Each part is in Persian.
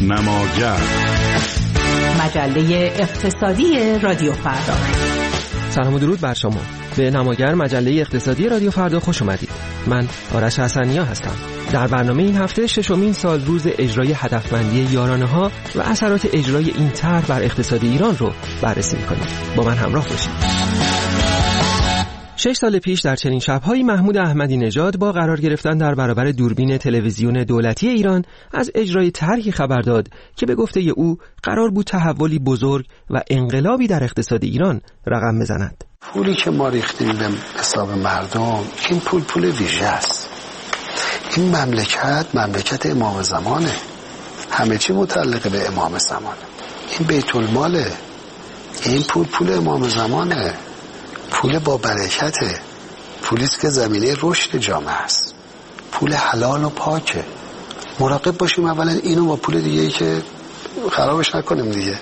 نماگر، مجله اقتصادی رادیو فردا. سلام و درود بر شما. به نماگر، مجله اقتصادی رادیو فردا خوش اومدید. من آرش حسنیا هستم. در برنامه این هفته ششمین سال روز اجرای هدفمندی یارانه‌ها و اثرات اجرای این طرح بر اقتصاد ایران رو بررسی می‌کنیم. با من همراه باشید. 6 سال پیش در چنین شب‌هایی محمود احمدی نژاد با قرار گرفتن در برابر دوربین تلویزیون دولتی ایران از اجرای طرحی خبر داد که به گفته او قرار بود تحولی بزرگ و انقلابی در اقتصاد ایران رقم بزند. پولی که ما ریختیم به حساب مردم، این پول ویژه است. این مملکت امام زمانه. همه چی متعلق به امام زمانه. این بیت الماله. این پول امام زمانه. پول با برکته. پولیست که زمینه رشد جامعه است. پول حلال و پاکه. مراقب باشیم اولا اینو با پول دیگه ای که خرابش نکنیم دیگه.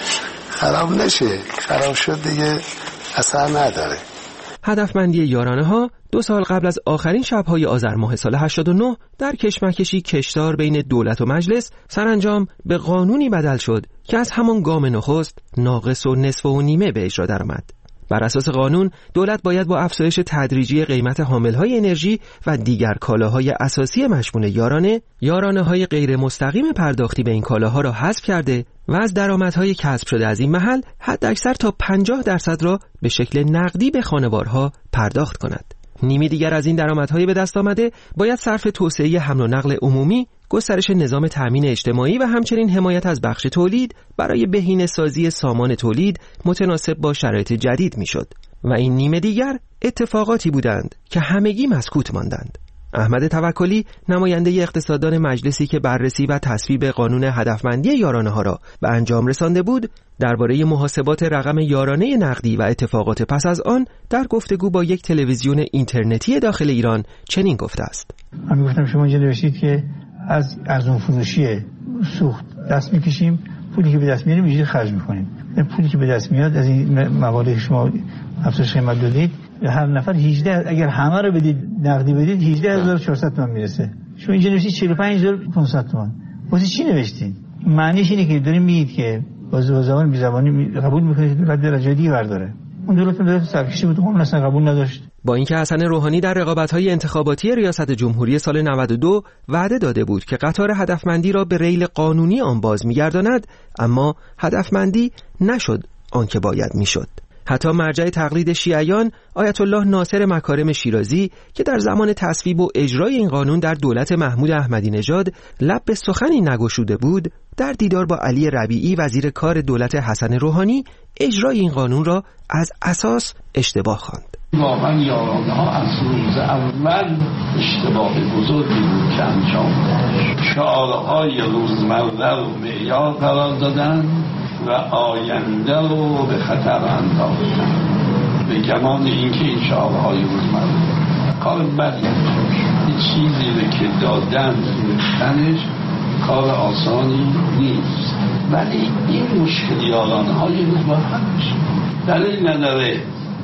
خراب نشه. خراب شد دیگه اثر نداره. هدفمندی یارانه‌ها 2 سال قبل از آخرین شب‌های آذر ماه سال 89 در کشمکشی کشدار بین دولت و مجلس سرانجام به قانونی بدل شد که از همان گام نخست ناقص و نصف و نیمه به اجرا درآمد. بر اساس قانون دولت باید با افزایش تدریجی قیمت حامل‌های انرژی و دیگر کالاهای اساسی مشمول یارانه‌های غیر مستقیم پرداختی به این کالاها را حذف کرده و از درآمدهای کسب شده از این محل حداکثر تا 50% را به شکل نقدی به خانوارها پرداخت کند. نیمی دیگر از این درآمدهای به دست آمده باید صرف توسعه حمل و نقل عمومی، گسترش نظام تامین اجتماعی و همچنین حمایت از بخش تولید برای بهینه‌سازی سامان تولید متناسب با شرایط جدید میشد و این نیمه دیگر اتفاقاتی بودند که همگی مسکوت ماندند. احمد توکلی، نماینده اقتصاددان مجلسی که بررسی و تصویب قانون هدفمندی یارانه‌ها را به انجام رسانده بود، درباره محاسبات رقم یارانه نقدی و اتفاقات پس از آن در گفتگو با یک تلویزیون اینترنتی داخل ایران چنین گفته است: من گفتم شما اینجا نوشتید که از ارزون فروشی سوخت دست میکشیم، پولی که به دست میاره اینجوری خرج میکنیم. پولی که به دست میاد از این مواردی شما افزایش قیمت دادید، هر نفر 18 اگر همه رو بدید نقدی بدید 18400 تومان میرسه. شما اینجا نوشتید 45500 تومان. واسه چی نوشتین؟ معنیش اینه که دارین میگید که بازوان بی زبانی قبول میکنید دولت درجه دی برداره. اون دولت سرکشی بود، اون اصلا قبول نداشت. با اینکه حسن روحانی در رقابت‌های انتخاباتی ریاست جمهوری سال 92 وعده داده بود که قطار هدفمندی را به ریل قانونی آن باز می‌گرداند، اما هدفمندی نشد آنکه باید میشد. حتی مرجع تقلید شیعیان آیت الله ناصر مکارم شیرازی که در زمان تصویب و اجرای این قانون در دولت محمود احمدی نژاد لب به سخنی نگشوده بود، در دیدار با علی ربیعی وزیر کار دولت حسن روحانی اجرای این قانون را از اساس اشتباه خواند. واقعا یارانه‌ها از روز اول اشتباه بزرگی بود که انجام داد. شعارهای روزمره رو معیار قرار دادن و آینده رو به خطر انداختن به گمان اینکه این شعارهای روزمره کار بدی انجام شد. این چیزی که دادن ریختنش کار آسانی نیست، ولی این مشکل یارانه‌های روز باید حل بشه. دلیل نداره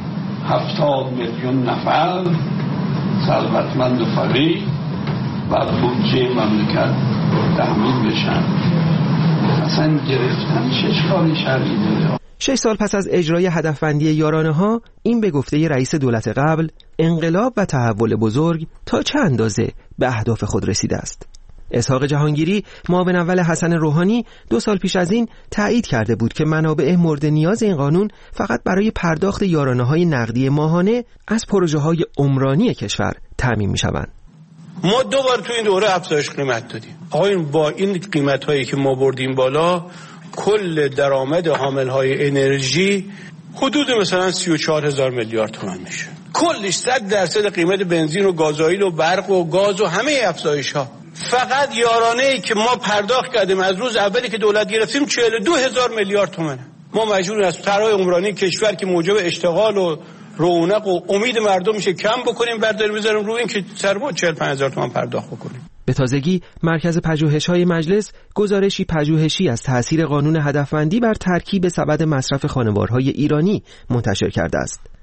70 میلیون نفر ثروتمند و فقیر بر بودجه مملکت تحمیل بشن. اصلا گرفتنش اشکالی شرعی داره. 6 سال پس از اجرای هدفمندی یارانه‌ها، این به گفته رئیس دولت قبل انقلاب و تحول بزرگ تا چه اندازه به اهداف خود رسیده است. اسحاق جهانگیری، معاون اول حسن روحانی، 2 سال پیش از این تایید کرده بود که منابع مورد نیاز این قانون فقط برای پرداخت یارانه‌های نقدی ماهانه از پروژه‌های عمرانی کشور تامین می‌شوند. ما 2 بار تو این دوره افزایش قیمت دادیم. آقایون با این قیمت‌هایی که ما بردیم بالا، کل درآمد حامل‌های انرژی حدود مثلا 34000 میلیارد تومان میشه. کلش 100% قیمت بنزین و گازوئیل و برق و گاز و همه افزایش‌ها. فقط یارانه‌ای که ما پرداخت کردیم از روز اولی که دولت گرفتیم 42000 میلیارد تومانه. ما مجبوریم از طرح‌های عمرانی کشور که موجب اشتغال و رونق و امید مردم میشه کم بکنیم، برداریم بذاریم روی این که سرباز 45000 تومان پرداخت بکنیم. به تازگی مرکز پژوهش‌های مجلس گزارشی پژوهشی از تأثیر قانون هدفمندی بر ترکیب سبد مصرف خانوارهای ایرانی منتشر کرده است.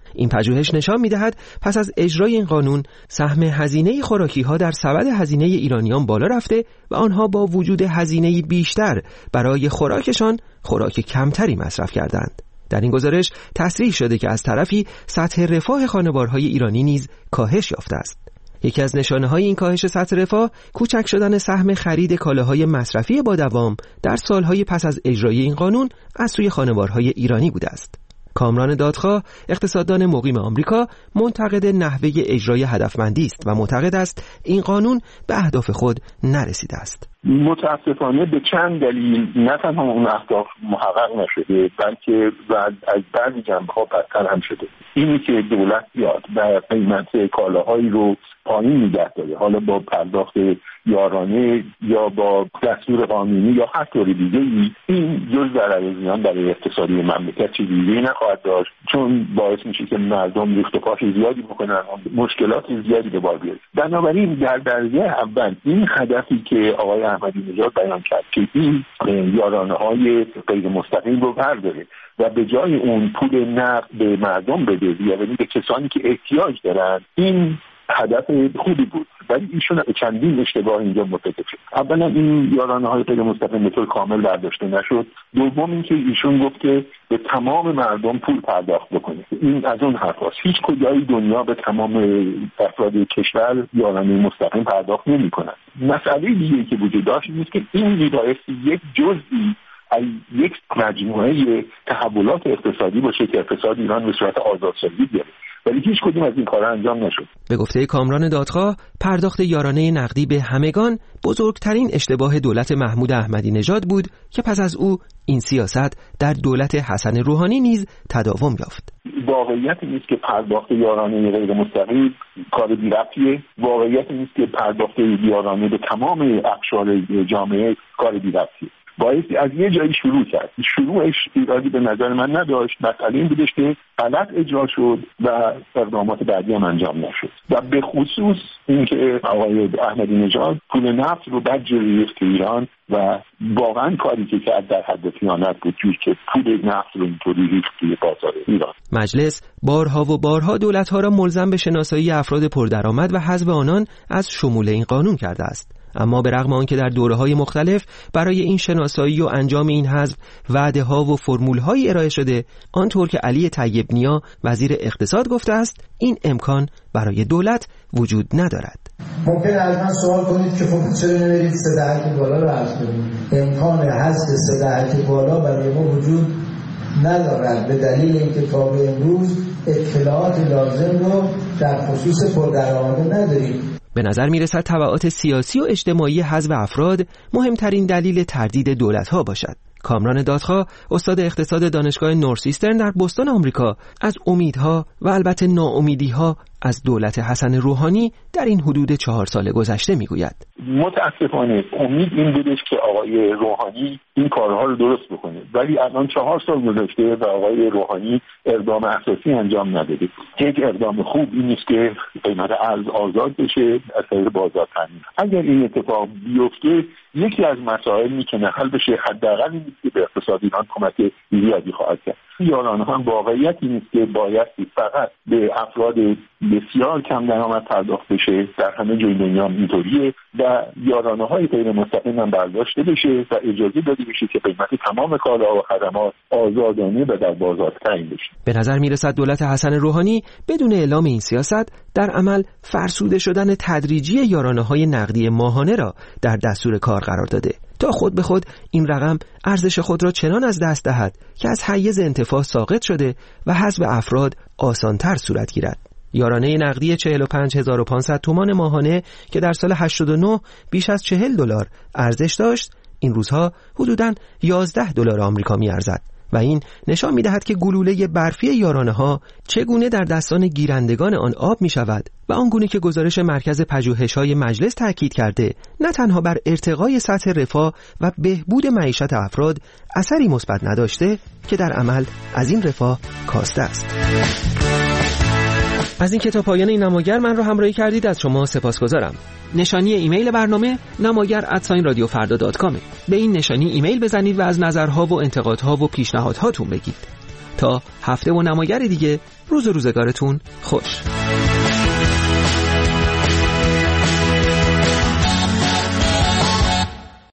این پژوهش نشان می‌دهد پس از اجرای این قانون سهم هزینه خوراکی‌ها در سبد هزینه ایرانیان بالا رفته و آنها با وجود هزینه بیشتر برای خوراکشان خوراک کمتری مصرف کردند. در این گزارش تصریح شده که از طرفی سطح رفاه خانوارهای ایرانی نیز کاهش یافته است. یکی از نشانه‌های این کاهش سطح رفاه کوچک شدن سهم خرید کالاهای مصرفی با دوام در سالهای پس از اجرای این قانون از سوی خانوارهای ایرانی بوده است. کامران دادخواه، اقتصاددان مقیم آمریکا، منتقد نحوه اجرای هدفمندی است و معتقد است این قانون به اهداف خود نرسیده است. متاسفانه به چند دلیل نه تنها اون اهداف محقق نشده، بلکه از بعضی جنبه‌ها بدتر هم شده. اینی که دولت بیاد و قیمت کالاهایی رو پایین نگه داره، حالا با پرداخت یارانه یا با دستور قانونی یا هر طور دیگه‌ای، این جز ضرر زیان برای اقتصادی مملکت چیزی دیگه‌ای نخواهد داشت، چون باعث میشه که مردم ریخت و پاش زیادی بکنن، مشکلات زیادی به بار بیاد. بنابراین در درجه اول این هدفی که آقای احمدی نژاد بیان کرد که این یارانه‌های غیر مستقیم رو برداره و به جای اون پول نقد به مردم بده، یعنی به کسانی که احتیاج دارن، این هدف خوبی بود، ولی ایشون چندین اشتباه اینجا مرتکب شد. اولا این یارانه‌های غیر مستقیم به طور کامل برداشته نشد. دوم اینکه ایشون گفت که به تمام مردم پول پرداخت بکنه. این از اون حرفاست. هیچ کجای دنیا به تمام افراد کشور یارانه مستقیم پرداخت نمی‌کنن. مسئله دیگه‌ای که وجود داشت این است که این میبایستی یک جزئی از یک مجموعه تحولات اقتصادی باشه که اقتصاد ایران به صورت آزادسازی بیاره، ولی هیچ کدوم از این کارا انجام نشد. به گفته کامران دادخواه، پرداخت یارانه نقدی به همگان بزرگترین اشتباه دولت محمود احمدی نژاد بود که پس از او این سیاست در دولت حسن روحانی نیز تداوم یافت. واقعیت این است که پرداخت یارانه غیر مستقیم کار بی‌ربطیه. واقعیت این است که پرداخت یارانه به تمام اقشار جامعه کار بی‌ربطیه. بایستی از یه جایی شروع کرد. شروعش ایرادی به نظر من نداشت. مسئله این بودش که غلط اجرا شد و اقدامات بعدی هم انجام نشد و به خصوص اینکه آقای احمدی نژاد پول نفت رو بدجوری ریخت ایران و واقعا کاری که کرد در حد خیانت بود، جوری که پول نفت رو اینطوری ریخت توی بازار ایران. مجلس بارها و بارها دولت‌ها را ملزم به شناسایی افراد پردرآمد و حذف آنان از شمول این قانون کرده است. اما به رغم آنکه در دوره‌های مختلف برای این شناسایی و انجام این حذف وعده‌ها و فرمول‌هایی ارائه شده، آنطور که علی طیب نیا وزیر اقتصاد گفته است، این امکان برای دولت وجود ندارد. ممکنه از من سوال کنید که خب چرا نمیرید سدحک بالا رو حذف کنید؟ امکان حذف سدحک بالا برای ما وجود ندارد به دلیل اینکه تا به امروز اطلاعات لازم رو در خصوص پردرآمده نداریم. به نظر میرسد تبعات سیاسی و اجتماعی حذف افراد مهمترین دلیل تردید دولت‌ها باشد. کامران دادخواه، استاد اقتصاد دانشگاه نورثیسترن در بوستون آمریکا، از امیدها و البته ناامیدی‌ها از دولت حسن روحانی در این حدود 4 سال گذشته میگوید. متاسفانه امید این بودش که آقای روحانی این کارها رو درست بکنه، ولی الان 4 سال گذشته و آقای روحانی اقدام اساسی انجام نداده. یک اقدام خوب این است که قیمت ارز آزاد بشه از طریق بازار تامین. اگر این اتفاق بیفته یکی از مسائلی که حل بشه حداقل این است که به اقتصاد ایران کمک زیادی خواهد کرد. یارانه هم واقعیت این است که باید فقط به افراد بسیار کم درآمد پرداخت بشه، در همه جای دنیا اینطوریه، و یارانه های غیر مستقیم هم برداشته بشه و اجازه داده بشه که قیمت تمام کالا و خدمات آزادانه و در بازار تعیین بشه. به نظر میرسد دولت حسن روحانی بدون اعلام این سیاست در عمل فرسوده شدن تدریجی یارانه های نقدی ماهانه را در دستور کار قرار داده تا خود به خود این رقم ارزش خود را چنان از دست دهد که از حیز انتفاع ساقط شده و حذف افراد آسانتر صورت گیرد. یارانه نقدی 45500 تومان ماهانه که در سال 89 بیش از $40 ارزش داشت، این روزها حدوداً $11 آمریکا می‌ارزد و این نشان می‌دهد که گلوله برفی یارانه ها چگونه در دستان گیرندگان آن آب می‌شود و آنگونه که گزارش مرکز پژوهش‌های مجلس تاکید کرده، نه تنها بر ارتقای سطح رفاه و بهبود معیشت افراد اثری مثبت نداشته که در عمل از این رفاه کاسته است. از این که تا پایان این نماگر من رو همراهی کردید از شما سپاسگزارم. نشانی ایمیل برنامه namagar@radiofarda.com. به این نشانی ایمیل بزنید و از نظرها و انتقادها و پیشنهادهاتون بگید. تا هفته و نماگر دیگه روز و روزگارتون خوش.